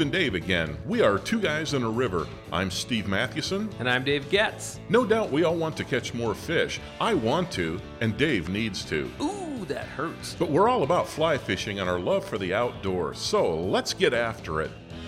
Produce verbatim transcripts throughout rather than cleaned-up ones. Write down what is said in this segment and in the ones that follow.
and Dave again. We are Two Guys in a River. I'm Steve Mathewson. And I'm Dave Getz. No doubt we all want to catch more fish. I want to, and Dave needs to. Ooh, that hurts. But we're all about fly fishing and our love for the outdoors. So let's get after it.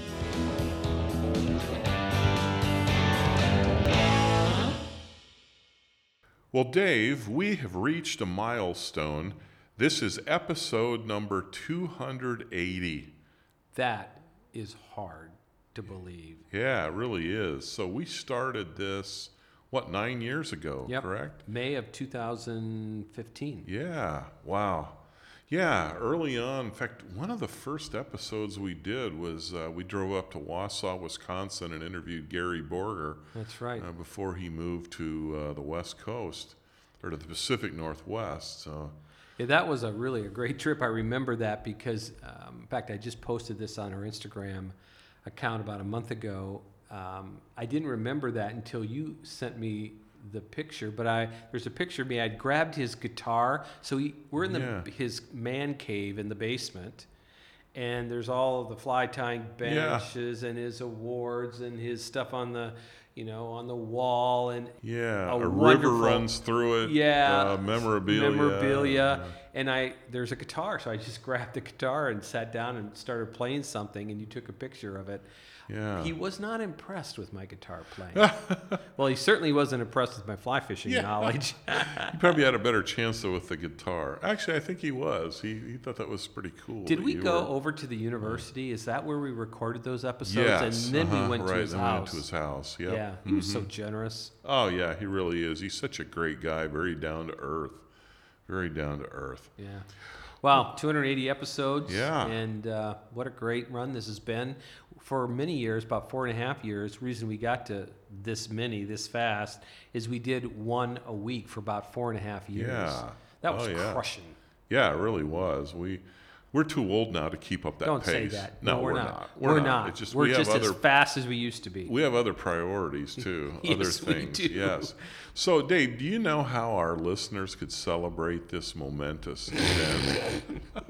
Well, Dave, we have reached a milestone. This is episode number two hundred eighty. That is hard to believe. Yeah, it really is. So we started this, what, nine years ago, Yep. correct? May of two thousand fifteen. Yeah, wow. Yeah, early on. In fact, one of the first episodes we did was uh, we drove up to Wausau, Wisconsin and interviewed Gary Borger. That's right. Uh, before he moved to uh, the West Coast, or to the Pacific Northwest. So. Yeah, that was a really a great trip. I remember that because, um, in fact, I just posted this on our Instagram account about a month ago. Um, I didn't remember that until you sent me the picture, but I there's a picture of me. I'd grabbed his guitar. So he, we're in the Yeah. his man cave in the basement, and there's all of the fly tying benches and his awards and his stuff on the, you know, on the wall, and Yeah, a a, river wonderful- runs through it. Yeah, uh, memorabilia. memorabilia. And I there's a guitar, so I just grabbed the guitar and sat down and started playing something, and you took a picture of it. Yeah. He was not impressed with my guitar playing. Well, he certainly wasn't impressed with my fly fishing Yeah. knowledge. He probably had a better chance though with the guitar. Actually, I think he was. He he thought that was pretty cool. Did that we you go were- over to the university? Is that where we recorded those episodes? Yes, And then uh-huh, we went right, to his then we went house. to his house. Yep. Yeah, he was so generous. Oh yeah, he really is. He's such a great guy. Very down to earth. Very down to earth. Yeah. Wow, two hundred eighty episodes. Yeah. And uh, what a great run this has been. For many years, about four and a half years, reason we got to this many, this fast, is we did one a week for about four and a half years. Yeah. That was Oh, yeah. crushing. Yeah, it really was. We we're too old now to keep up that Don't pace. say that. No, we're, we're not. not. We're, not. It's just we're we just have as other fast as we used to be. we have other priorities too. Yes, other we things. do. Yes. So, Dave, do you know how our listeners could celebrate this momentous event?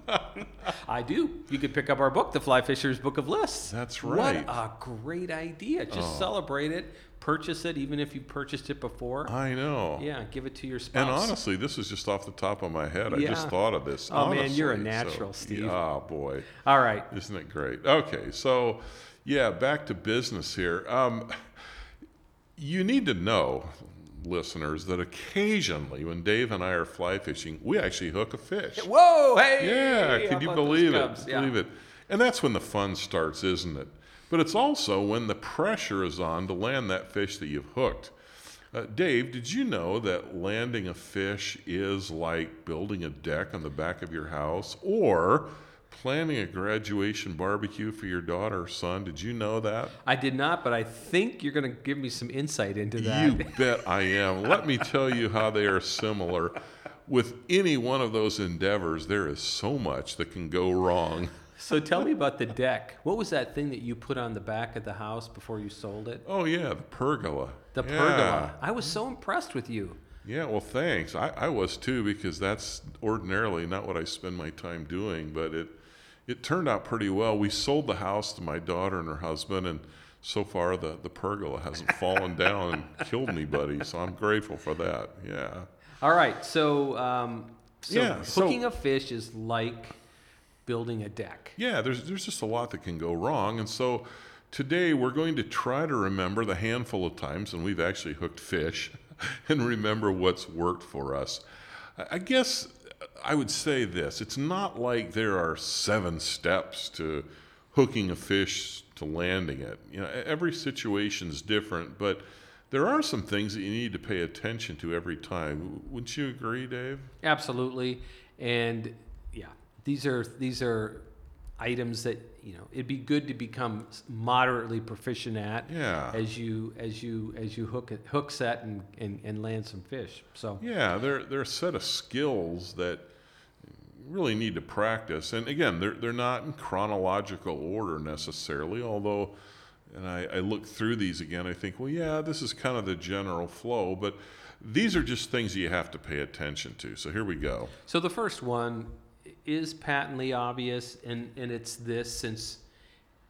I do. You could pick up our book, The Fly Fisher's Book of Lists. That's right. What a great idea. Just Oh. celebrate it. Purchase it, even if you purchased it before. I know. Yeah, give it to your spouse. And honestly, this is just off the top of my head. I Yeah. just thought of this. Oh, man, honestly. you're a So, natural, Steve. Oh, boy. All right. Isn't it great? Okay, so, yeah, back to business here. Um, you need to know, listeners, that occasionally when Dave and I are fly fishing, we actually hook a fish. Whoa, hey! Yeah, how can you about those believe it? Cubs? Yeah. Believe it. And that's when the fun starts, isn't it? But it's also when the pressure is on to land that fish that you've hooked. Uh, Dave, did you know that landing a fish is like building a deck on the back of your house or planning a graduation barbecue for your daughter or son? Did you know that? I did not, but I think you're going to give me some insight into that. You bet I am. Let me tell you how they are similar. With any one of those endeavors, there is so much that can go wrong. So tell me about the deck. What was that thing that you put on the back of the house before you sold it? Oh, yeah, the pergola. The Yeah. pergola. I was so impressed with you. Yeah, well, thanks. I, I was too, because that's ordinarily not what I spend my time doing, but it it turned out pretty well. We sold the house to my daughter and her husband, and so far the, the pergola hasn't fallen down and killed anybody, so I'm grateful for that. Yeah. All right, so um, so Yeah, so- hooking a fish is like building a deck. Yeah, there's there's just a lot that can go wrong, and so today we're going to try to remember the handful of times, and we've actually hooked fish, and remember what's worked for us. I I guess I would say this: it's not like there are seven steps to hooking a fish to landing it. You know, every situation's different, but there are some things that you need to pay attention to every time. Wouldn't you agree, Dave? Absolutely, and yeah, these are these are items that, you know, it'd be good to become moderately proficient at Yeah. as you as you as you hook it, hook set and, and, and land some fish. So Yeah, they're they're a set of skills that you really need to practice. And again, they're they're not in chronological order necessarily, although and I, I look through these again, I think, well, yeah, this is kind of the general flow, but these are just things you have to pay attention to. So here we go. so the first one is patently obvious, and, and it's this: since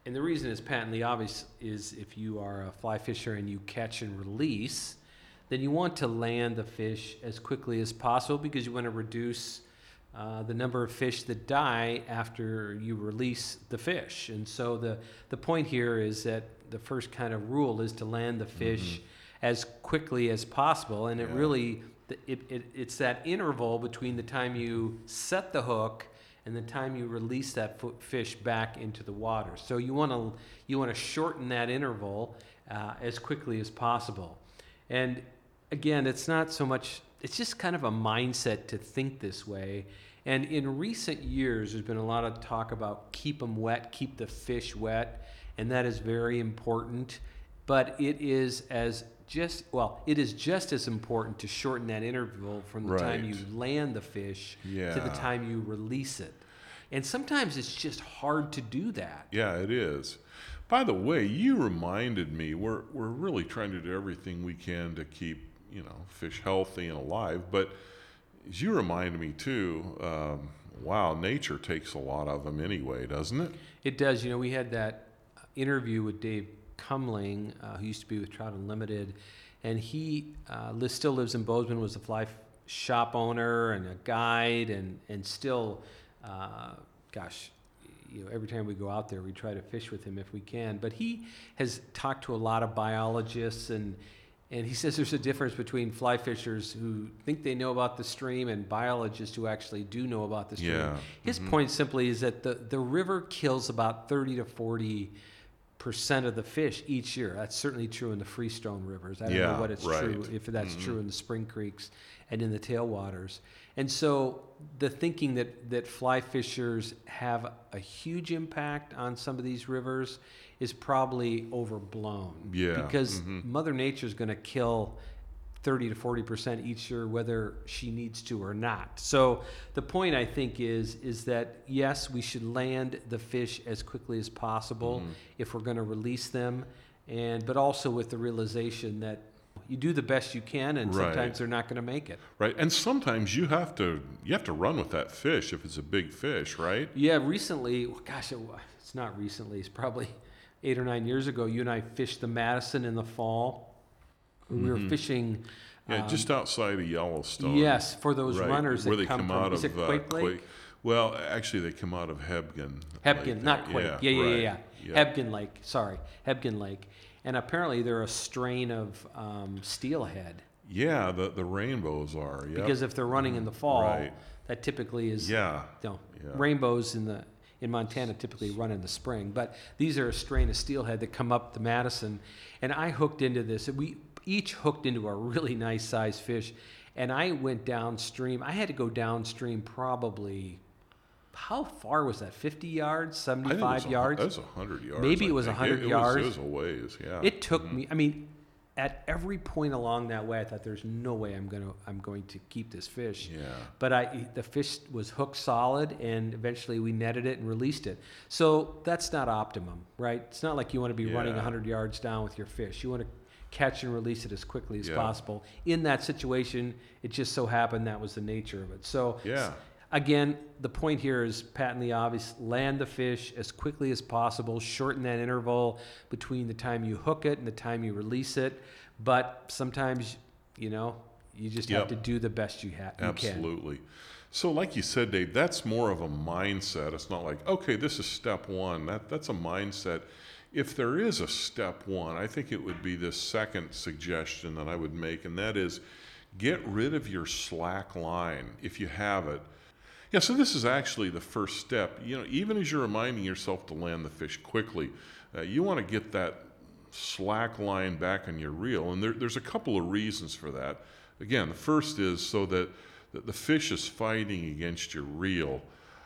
And the reason is patently obvious is if you are a fly fisher and you catch and release, then you want to land the fish as quickly as possible because you want to reduce uh, the number of fish that die after you release the fish. And so the, the point here is that the first kind of rule is to land the fish mm-hmm. as quickly as possible. And it yeah. really, it, it, it's that interval between the time you set the hook and the time you release that fish back into the water. So you want to you want to shorten that interval uh, as quickly as possible. And again, it's not so much, it's just kind of a mindset to think this way. And in recent years, there's been a lot of talk about keep them wet, keep the fish wet, and that is very important. But it is as just, well, it is just as important to shorten that interval from the right. time you land the fish yeah. to the time you release it. And sometimes it's just hard to do that. Yeah, it is. By the way, you reminded me, we're, we're really trying to do everything we can to keep, you know, fish healthy and alive. But as you reminded me too, um, wow, nature takes a lot of them anyway, doesn't it? It does. You know, we had that interview with Dave Cumling, uh, who used to be with Trout Unlimited, and he uh, li- still lives in Bozeman, was a fly f- shop owner and a guide, and and still, uh, gosh, you know, every time we go out there, we try to fish with him if we can. But he has talked to a lot of biologists, and and he says there's a difference between fly fishers who think they know about the stream and biologists who actually do know about the stream. Yeah. His mm-hmm. point simply is that the the river kills about thirty to forty percent of the fish each year. That's certainly true in the freestone rivers. I don't yeah, know what it's right. true, if that's mm-hmm. true in the spring creeks and in the tailwaters. And so the thinking that, that fly fishers have a huge impact on some of these rivers is probably overblown. Yeah. Because mm-hmm. Mother Nature's going to kill thirty to forty percent each year, whether she needs to or not. So the point, I think, is is that, yes, we should land the fish as quickly as possible mm-hmm. if we're going to release them, and but also with the realization that you do the best you can, and right. sometimes they're not going to make it. Right, and sometimes you have to you have to run with that fish if it's a big fish, right? Yeah, recently, gosh, it, it's not recently, it's probably eight or nine years ago, you and I fished the Madison in the fall. We were mm-hmm. fishing. Yeah, um, just outside of Yellowstone. Yes, for those right, runners where that they come, come from, out is of it Quake uh, Lake? Quake. Well, actually, they come out of Hebgen. Hebgen, Lake not there. Quake. Yeah, Yeah, yeah, right. yeah, yeah. yeah. Hebgen Lake. Sorry, Hebgen Lake. And apparently, they're a strain of um, steelhead. Yeah, the the rainbows are. Yep. Because if they're running in the fall, right. that typically is. Yeah. You know, yeah. Rainbows in the in Montana typically run in the spring, but these are a strain of steelhead that come up the Madison, and I hooked into this. We each hooked into a really nice sized fish, and I went downstream. I had to go downstream probably, how far was that? fifty yards, seventy-five yards? That was one hundred yards. Maybe I it was think. one hundred it, it yards. Was, it was a ways, yeah. It took mm-hmm. me, I mean, at every point along that way, I thought there's no way I'm going to I'm going to keep this fish. Yeah. But I the fish was hooked solid, and eventually we netted it and released it. So that's not optimum, right? It's not like you want to be yeah. running one hundred yards down with your fish. You want to catch and release it as quickly as yeah. possible. In that situation, it just so happened that was the nature of it. So yeah. again, the point here is patently obvious. Land the fish as quickly as possible. Shorten that interval between the time you hook it and the time you release it. But sometimes, you know, you just yep. have to do the best you, ha- you can. Absolutely. So like you said, Dave, that's more of a mindset. It's not like, okay, this is step one. That That's a mindset. If there is a step one, I think it would be this second suggestion that I would make, and that is get rid of your slack line if you have it. Yeah, so this is actually the first step. You know, even as you're reminding yourself to land the fish quickly, uh, you want to get that slack line back on your reel, and there, there's a couple of reasons for that. Again, the first is so that, that the fish is fighting against your reel.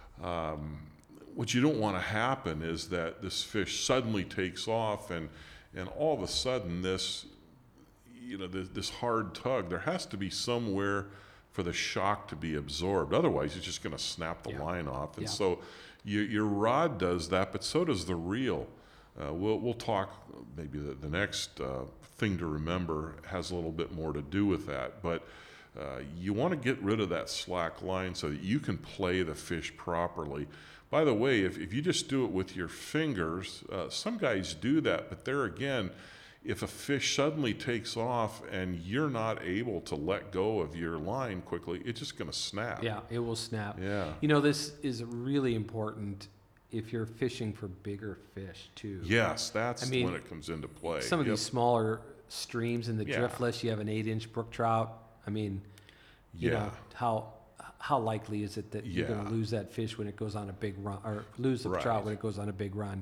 Um, what you don't want to happen is that this fish suddenly takes off, and and all of a sudden this, you know, this, this hard tug. There has to be somewhere for the shock to be absorbed. Otherwise, it's just going to snap the yeah. line off. And yeah. so you, your rod does that, but so does the reel. Uh, we'll we'll talk maybe the, the next uh, thing to remember has a little bit more to do with that. But uh, you want to get rid of that slack line so that you can play the fish properly. By the way, if, if you just do it with your fingers, uh, some guys do that, but there again, if a fish suddenly takes off and you're not able to let go of your line quickly, it's just going to snap. Yeah, it will snap. Yeah. You know, this is really important if you're fishing for bigger fish too. Yes, that's I mean, when it comes into play. Some of Yep. these smaller streams in the Yeah. driftless, you have an eight-inch brook trout. I mean, you Yeah. know, how how likely is it that you're going Yeah. to lose that fish when it goes on a big run, or lose the Right. trout when it goes on a big run?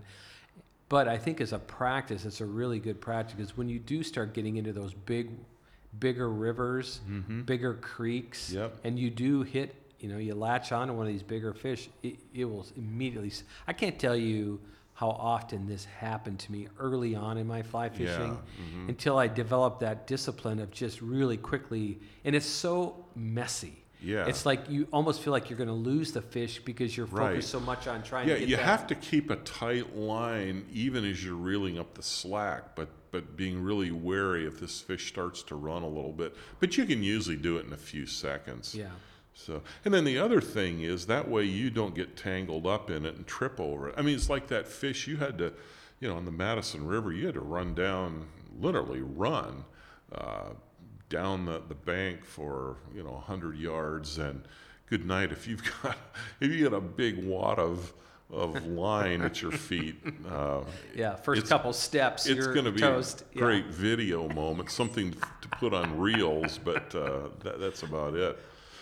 But I think as a practice, it's a really good practice, because when you do start getting into those big, bigger rivers, Mhm. bigger creeks, Yep. and you do hit, you know, you latch onto one of these bigger fish, it, it will immediately. s- I can't tell you how often this happened to me early on in my fly fishing, Yeah, mhm. until I developed that discipline of just really quickly, and it's so messy. Yeah. It's like you almost feel like you're going to lose the fish because you're focused Right. so much on trying Yeah, to get you that. have to keep a tight line even as you're reeling up the slack, but but being really wary if this fish starts to run a little bit. But you can usually do it in a few seconds. Yeah. So, and then the other thing is that way you don't get tangled up in it and trip over it. I mean, it's like that fish you had to, you know, on the Madison River, you had to run down, literally run uh, down the, the bank for, you know, a hundred yards. And good night if you've got, if you got a big wad of, of line at your feet. Uh, Yeah, first it's- couple steps, it's you're going to be toast. a great video moment, something to put on reels, but uh, that, that's about it.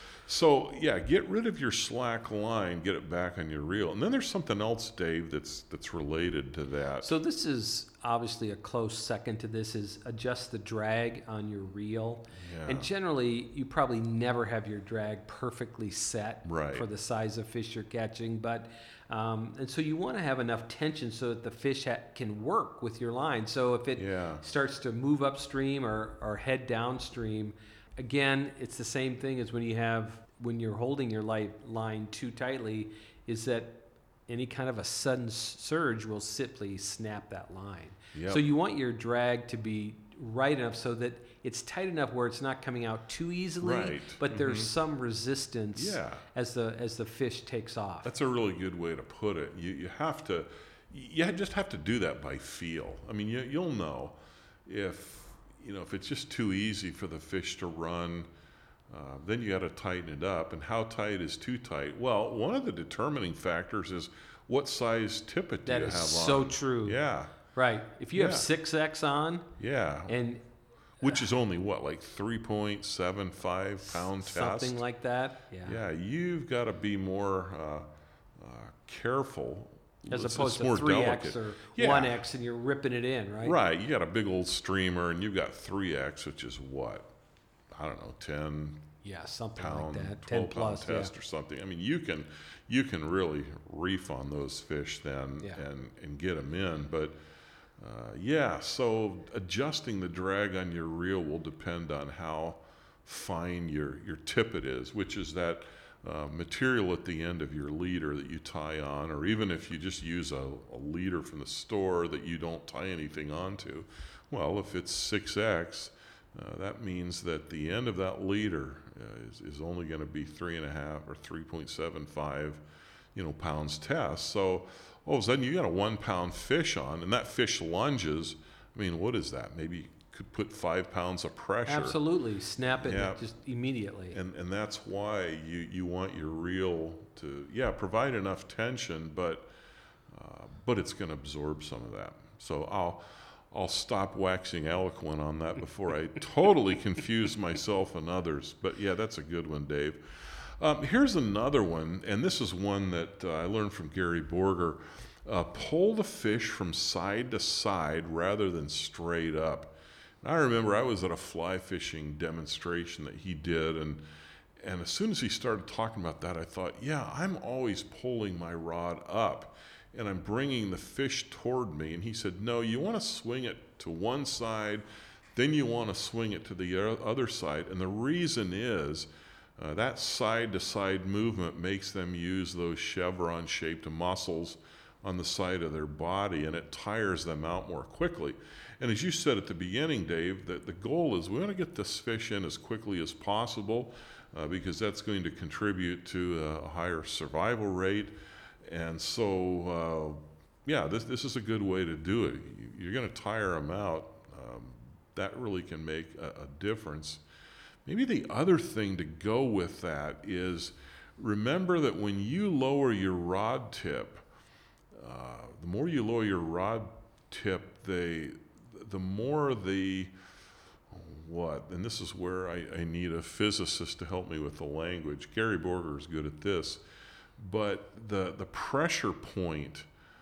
So yeah, get rid of your slack line, get it back on your reel, and then there's something else, Dave, that's that's related to that. So this is obviously a close second to this, is adjust the drag on your reel. Yeah. And generally, you probably never have your drag perfectly set Right. for the size of fish you're catching. But um, and so you want to have enough tension so that the fish ha- can work with your line. So if it Yeah. starts to move upstream or, or head downstream, again, it's the same thing as when you have when you're holding your light line too tightly, is that any kind of a sudden s- surge will simply snap that line. Yep. So you want your drag to be right enough so that it's tight enough where it's not coming out too easily, Right. but there's Mhm. some resistance Yeah. as the as the fish takes off. That's a really good way to put it. You you have to, you just have to do that by feel. I mean, you, you'll know if you know if it's just too easy for the fish to run. Uh, then you got to tighten it up. And how tight is too tight? Well, one of the determining factors is what size tippet do That you is have on. so true. Yeah, Right. If you have Yeah. six X on yeah. and Which is only what, like three point seven five pound test? something like that, yeah. Yeah, you've got to be more uh, uh, careful. As It's- opposed it's more to three X delicate. or Yeah. one X and you're ripping it in, right? Right, you got a big old streamer and you've got three X, which is what? I don't know, ten Yeah, something pound, like that. Ten twelve pound plus, yeah. test or something. I mean, you can you can really reef on those fish then Yeah. and and get them in. But uh, yeah, so adjusting the drag on your reel will depend on how fine your your tippet is, which is that uh, material at the end of your leader that you tie on, or even if you just use a, a leader from the store that you don't tie anything onto. Well, if it's six X, uh, that means that the end of that leader uh, is, is only going to be three and a half or three point seven five, you know, pounds test. So all of a sudden you got a one pound fish on, and that fish lunges. I mean, what is that? Maybe you could put five pounds of pressure. Absolutely. Snap it Yeah. just immediately. And and that's why you, you want your reel to yeah provide enough tension, but uh, but it's going to absorb some of that. So I'll I'll stop waxing eloquent on that before I totally confuse myself and others. But yeah, that's a good one, Dave. Um, here's another one, and this is one that uh, I learned from Gary Borger. Uh, pull the fish from side to side rather than straight up. And I remember I was at a fly fishing demonstration that he did, and and as soon as he started talking about that, I thought, yeah, I'm always pulling my rod up and I'm bringing the fish toward me. And he said, no, you want to swing it to one side, then you want to swing it to the o- other side. And the reason is uh, that side-to-side movement makes them use those chevron-shaped muscles on the side of their body, and it tires them out more quickly. And as you said at the beginning, Dave, that the goal is we want to get this fish in as quickly as possible uh, because that's going to contribute to a higher survival rate. And so, uh, yeah, this this is a good way to do it. You, you're going to tire them out. Um, that really can make a, a difference. Maybe the other thing to go with that is remember that when you lower your rod tip, uh, the more you lower your rod tip, they, the more the, what, and this is where I, I need a physicist to help me with the language. Gary Borger is good at this, but the, the pressure point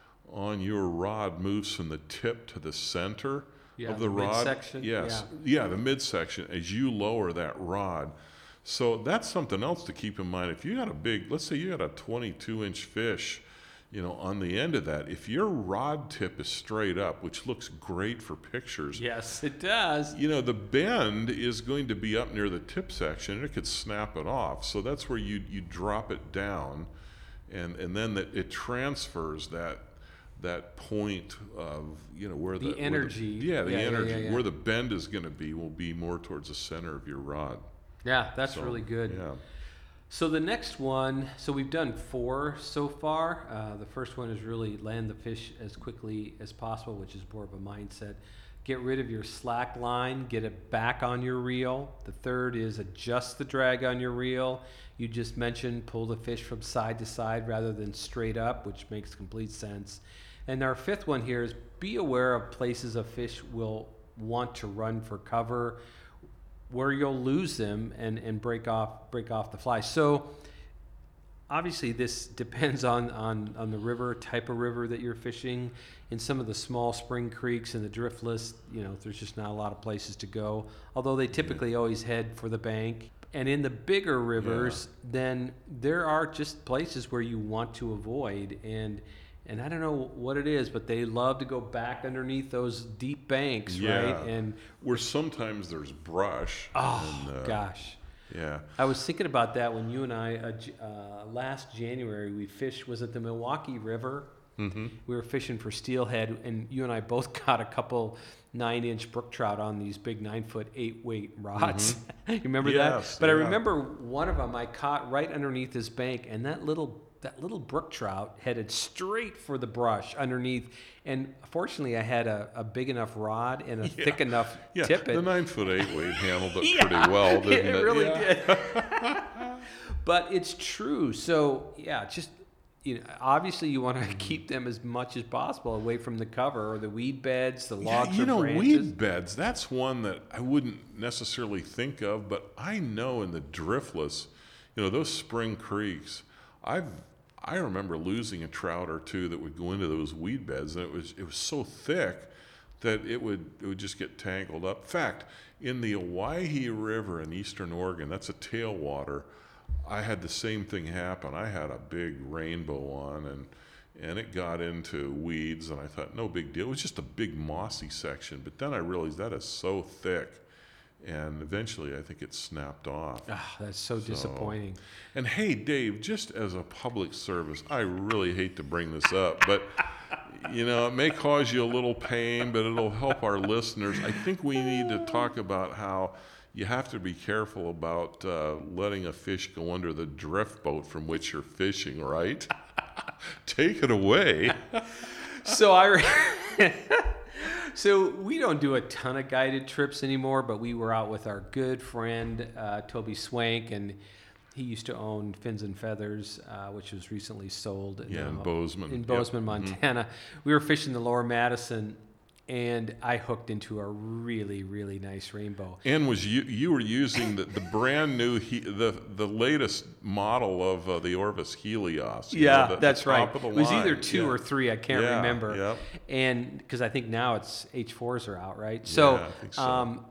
on your rod moves from the tip to the center Yeah, of the, the rod. midsection, Yes, yeah. the midsection as you lower that rod. So that's something else to keep in mind. If you got a big, let's say you got a twenty-two inch fish, you know, on the end of that, if your rod tip is straight up, which looks great for pictures, Yes, it does. you know, the bend is going to be up near the tip section and it could snap it off. So that's where you you drop it down, and and then that it transfers that that point of, you know, where the, The where the- energy. yeah, the Yeah, yeah, energy yeah, yeah. where the bend is going to be will be more towards the center of your rod. Yeah, that's So, really good. Yeah. So the next one, so we've done four so far. Uh, the first one is really land the fish as quickly as possible, which is more of a mindset. Get rid of your slack line, get it back on your reel. The third is adjust the drag on your reel. You just mentioned pull the fish from side to side rather than straight up, which makes complete sense. And our fifth one here is be aware of places a fish will want to run for cover, where you'll lose them and, and break off break off the fly. So obviously this depends on, on, on the river, type of river that you're fishing. In some of the small spring creeks and the driftless, you know, there's just not a lot of places to go, although they typically always head for the bank. And in the bigger rivers, yeah. then there are just places where you want to avoid. And And I don't know what it is, but they love to go back underneath those deep banks, Yeah. right? And where sometimes there's brush. oh and, uh, gosh, Yeah. I was thinking about that when you and I uh, J- uh, last January we fished. Was it the Milwaukee River? Mm-hmm. We were fishing for steelhead, and you and I both got a couple nine-inch brook trout on these big nine-foot eight-weight rods. Mm-hmm. You remember Yes, that? But I yeah. remember one of them I caught right underneath this bank, and that little that little brook trout headed straight for the brush underneath. And fortunately, I had a, a big enough rod and a Yeah. thick enough Yeah, tippet. the nine foot eight weight handled it Yeah, pretty well, didn't it? it really Yeah. did. But it's true. So yeah, just you know, obviously you want to keep them as much as possible away from the cover or the weed beds, the Yeah, logs you or know, branches. weed beds, that's one that I wouldn't necessarily think of, but I know in the driftless, you know, those spring creeks, I've I remember losing a trout or two that would go into those weed beds, and it was it was so thick that it would it would just get tangled up. In fact, in the Owyhee River in eastern Oregon, that's a tailwater, I had the same thing happen. I had a big rainbow on, and and it got into weeds, and I thought, no big deal. It was just a big mossy section, but then I realized that is so thick, and eventually I think it snapped off. Ah, that's so, So- disappointing. And hey, Dave, just as a public service, I really hate to bring this up, but you know, it may cause you a little pain, but it'll help our listeners. I think we need to talk about how you have to be careful about uh, letting a fish go under the drift boat from which you're fishing, right? Take it away. So I, re- so we don't do a ton of guided trips anymore, but we were out with our good friend uh, Toby Swank, and he used to own Fins and Feathers, uh, which was recently sold. Yeah, in uh, Bozeman. In Yep. Bozeman, Montana. We were fishing the Lower Madison, and I hooked into a really, really nice rainbow. And was you you were using the, the brand new he, the the latest model of uh, the Orvis Helios? you Yeah, know, the- the that's right. top of the It was either line. two Yeah. or three. I can't Yeah, remember. yep. And because I think now it's H fours are out, right? So, Yeah, I think so. um,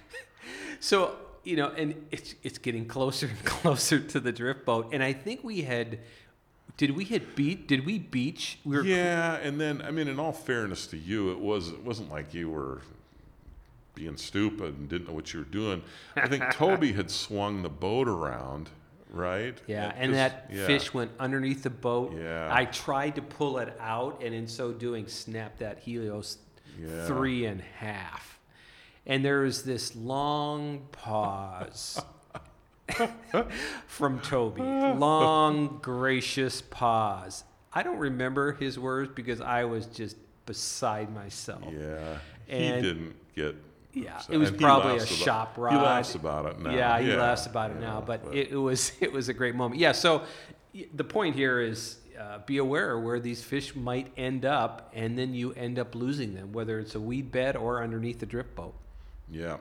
so you know, and it's it's getting closer and closer to the drift boat. And I think we had, did we hit beat? Did we beach? We were Yeah, and then I mean, in all fairness to you, it was it wasn't like you were being stupid and didn't know what you were doing. I think Toby had swung the boat around, right? Yeah, It and just- that yeah. fish went underneath the boat. Yeah. I tried to pull it out, and in so doing, snapped that Helios Yeah. three and a half. And there was this long pause from Toby. Long, gracious pause. I don't remember his words because I was just beside myself. Yeah, And- he didn't get. Yeah, upset. it was And he probably a laughs about- shop ride. He laughs about it now. Yeah, he laughs about it yeah, now, but, it, it was it was a great moment. Yeah, so y- the point here is uh, be aware where these fish might end up, and then you end up losing them, whether it's a weed bed or underneath the drift boat. Yeah.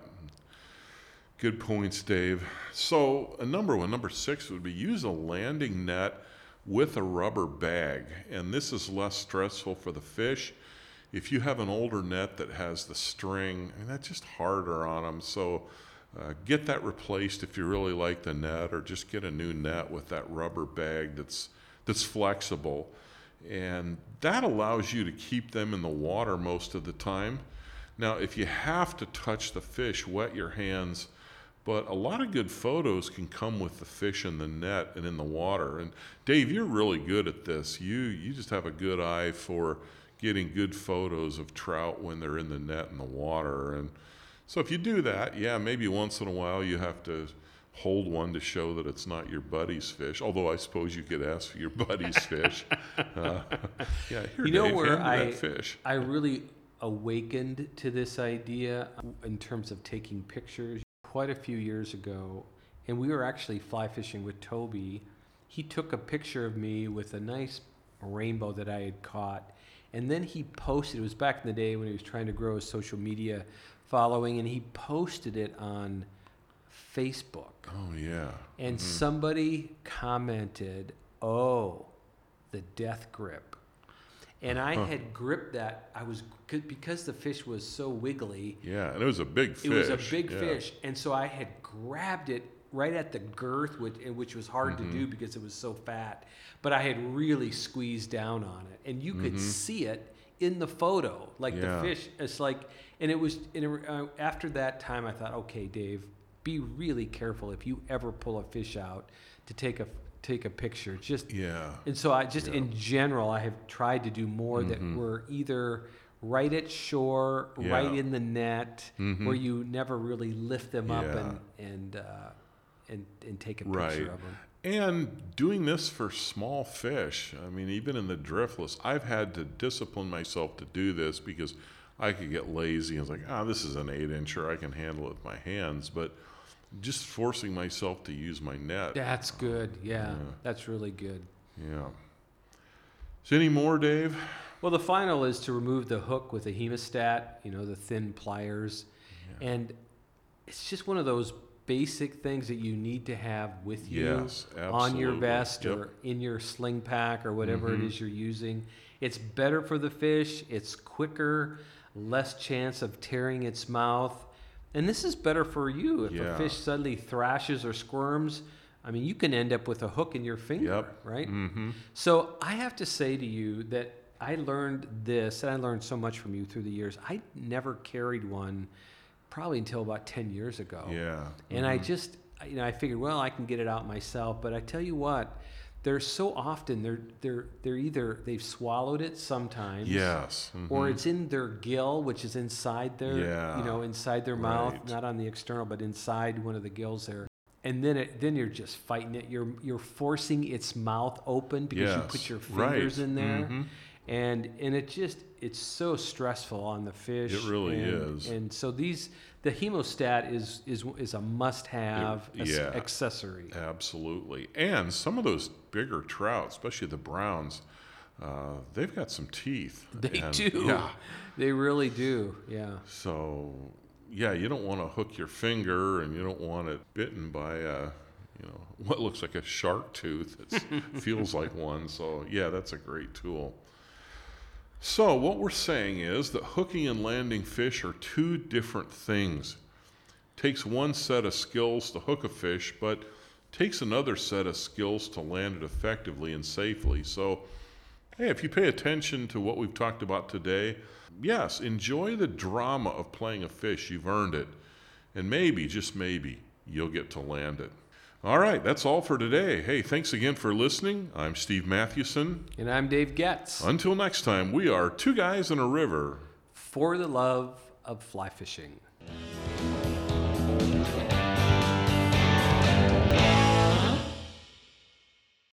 Good points, Dave. So, a number one, number six would be use a landing net with a rubber bag. And this is less stressful for the fish. If you have an older net that has the string, I mean, that's just harder on them. So, uh, get that replaced if you really like the net, or just get a new net with that rubber bag that's that's flexible. And that allows you to keep them in the water most of the time. Now, if you have to touch the fish, wet your hands. But a lot of good photos can come with the fish in the net and in the water. And Dave, you're really good at this. You you just have a good eye for getting good photos of trout when they're in the net and the water. And so if you do that, yeah, maybe once in a while you have to hold one to show that it's not your buddy's fish. Although I suppose you could ask for your buddy's fish. Uh, yeah, here, You know Dave, where hand me I that fish. I really awakened to this idea in terms of taking pictures quite a few years ago, and we were actually fly fishing with Toby. He took a picture of me with a nice rainbow that I had caught, and then he posted, it was back in the day when he was trying to grow his social media following, and he posted it on Facebook. Oh, yeah. And somebody commented, "Oh, the death grip." And I Huh. had gripped that. I was, because the fish was so wiggly, Yeah, and it was a big fish. it was a big yeah. fish. And so I had grabbed it right at the girth, which, which was hard Mm-hmm. to do because it was so fat. But I had really squeezed down on it. And you could see it in the photo. Like Mm-hmm. Yeah. the fish, it's like, and it was, and it, uh, after that time, I thought, okay, Dave, be really careful if you ever pull a fish out to take a take a picture. Just Yeah. and so I just Yeah. in general, I have tried to do more that were either right at shore, Yeah. right in the net, Mhm. where you never really lift them up Yeah. and and uh, and and take a picture Right. of them. And doing this for small fish, I mean, even in the driftless, I've had to discipline myself to do this because I could get lazy. I was like, ah, this is an eight incher. I can handle it with my hands. But just forcing myself to use my net. That's good. Yeah, Yeah. that's really good. Yeah. Is any more, Dave? Well, the final is to remove the hook with a hemostat, you know, the thin pliers. And it's just one of those basic things that you need to have with you Yes, on your absolutely. vest Yep. or in your sling pack or whatever Mhm. it is you're using. It's better for the fish, it's quicker, less chance of tearing its mouth. And this is better for you if Yeah. a fish suddenly thrashes or squirms. I mean, you can end up with a hook in your finger, Yep. right? Mm-hmm. So I have to say to you that I learned this, and I learned so much from you through the years. I never carried one probably until about ten years ago. Yeah. And I just, you know, I figured, well, I can get it out myself. But I tell you what, they're so often, they're, they're, they're either, they've swallowed it sometimes. Yes. Or mhm. it's in their gill, which is inside their, Yeah, you know, inside their mouth, right. not on the external, but inside one of the gills there. And then it, then you're just fighting it. You're, you're forcing its mouth open because you put Yes, your right. fingers in there. Mhm. And, and it just, it's so stressful on the fish. It really and, is. And so these, the hemostat is, is, is a must-have It- ac- yeah. accessory. Absolutely. And some of those bigger trout, especially the browns, uh, they've got some teeth. They And- do. Yeah. They really do. Yeah. So, yeah, you don't want to hook your finger, and you don't want it bitten by a, you know, what looks like a shark tooth. It feels like one. So, yeah, that's a great tool. So, what we're saying is that hooking and landing fish are two different things. Takes one set of skills to hook a fish, but takes another set of skills to land it effectively and safely. So, hey, if you pay attention to what we've talked about today, yes, enjoy the drama of playing a fish. You've earned it. And maybe, just maybe, you'll get to land it. All right, that's all for today. Hey, thanks again for listening. I'm Steve Mathewson. And I'm Dave Getz. Until next time, we are Two Guys in a River. For the love of fly fishing.